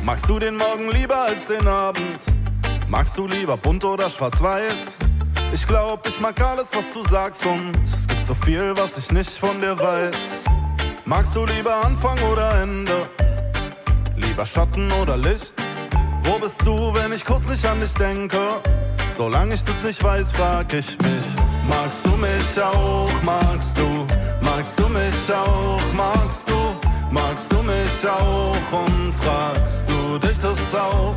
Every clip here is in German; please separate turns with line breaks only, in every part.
Magst du den Morgen lieber als den Abend? Magst du lieber bunt oder schwarz-weiß? Ich glaub, ich mag alles, was du sagst, und es gibt so viel, was ich nicht von dir weiß. Magst du lieber Anfang oder Ende? Lieber Schatten oder Licht? Wo bist du, wenn ich kurz nicht an dich denke? Solange ich das nicht weiß, frag ich mich. Magst du mich auch, magst du? Magst du mich auch, magst du? Magst du mich auch und fragst du dich das auch?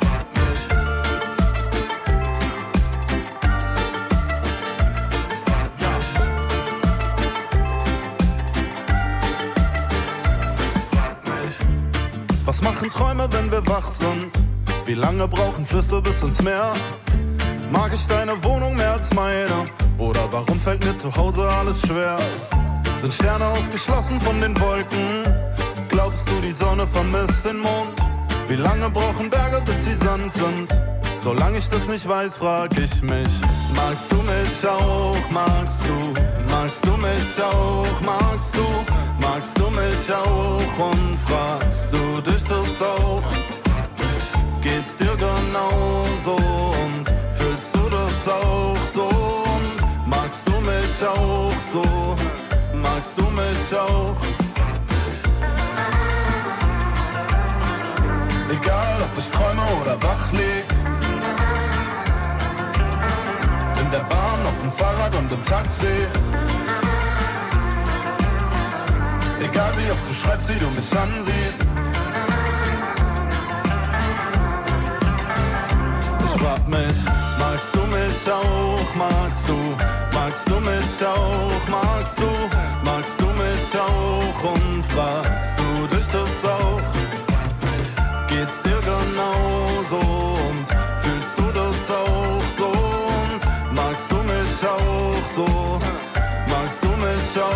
Was machen Träume, wenn wir wach sind? Wie lange brauchen Flüsse bis ins Meer? Mag ich deine Wohnung mehr als meine? Oder warum fällt mir zu Hause alles schwer? Sind Sterne ausgeschlossen von den Wolken? Glaubst du, die Sonne vermisst den Mond? Wie lange brauchen Berge, bis sie Sand sind? Solange ich das nicht weiß, frag ich mich. Magst du mich auch, magst du? Magst du mich auch, magst du? Magst du mich auch und fragst du dich das auch? Geht's dir genauso und fühlst du das auch so? Und magst du mich auch so? Magst du mich auch? Egal, ob ich träume oder wach lieg, in der Bahn, auf dem Fahrrad und im Taxi. Egal wie oft du schreibst, wie du mich ansiehst. Ich frag mich, magst du mich auch, magst du? Magst du mich auch, magst du? Magst du mich auch und fragst du dich das auch? Geht's dir genauso und fühlst du das auch so? Und magst du mich auch so?